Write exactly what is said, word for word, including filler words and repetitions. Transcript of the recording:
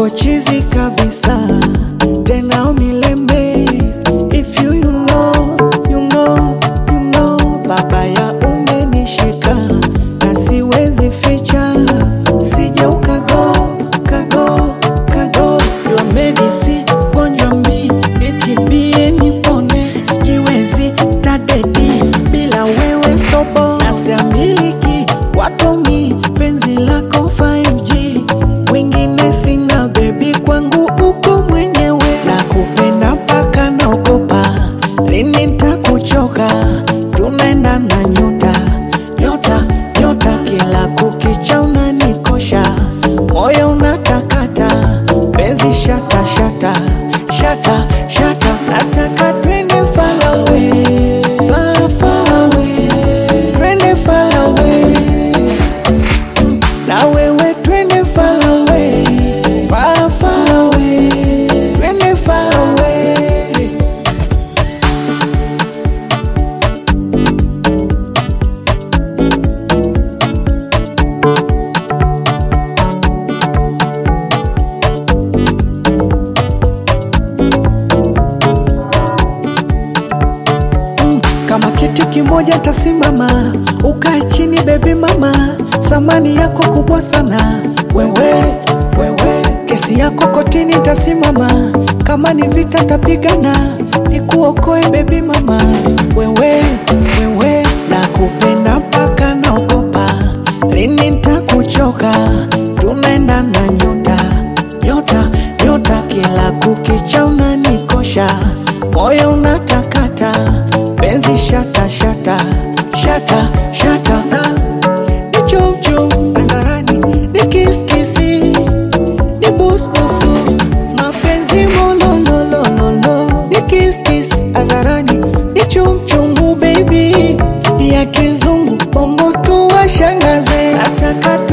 kwako chizi kabisa, tena umilembe. If you you know, you know, you know, babaya umenishika na siwezi ficha, sije ukago, kago, kago. Your medicine, gonjwa mbi, nitibie nipone, sijiwezi tadedi, bila wewe stopo. Nasiamiliki, watomi, penzi lako five G, wengine sina baby, kwangu uko mwenyewe. Nakupenda mpaka naogopa, lini nitakuchoka, tunaenda na nyota, nyota, nyota. Kila kukicha unanikosha, moyo unatakata, penzi shata, shata, shata, shata. Nataka twende far away, far, far away, twende far away. Na wewe twende far away, far, far away, twende far away. Kama kiti kimoja tasimama, ukae chini baby mama, thamani yako kubwa sana. Wewe, wewe, kesi yako kotini tasimama, kama ni vita tapigana, nikuokoe baby mama. Wewe, wewe, nakupenda mpaka naogopa, lini nitakuchoka, tunaenda na nyota, nyota, nyota. Kila kukicha unanikosha, moyo unatakata, penzi shata, shata, shata, shata. Ni chum chum hadharani, ni kiss kisi, ni bus busu, mapenzi mololololo. Ni kiss kiss hadharani, ni chum chum baby, ya kizungu bongo tu washangaze. Nataka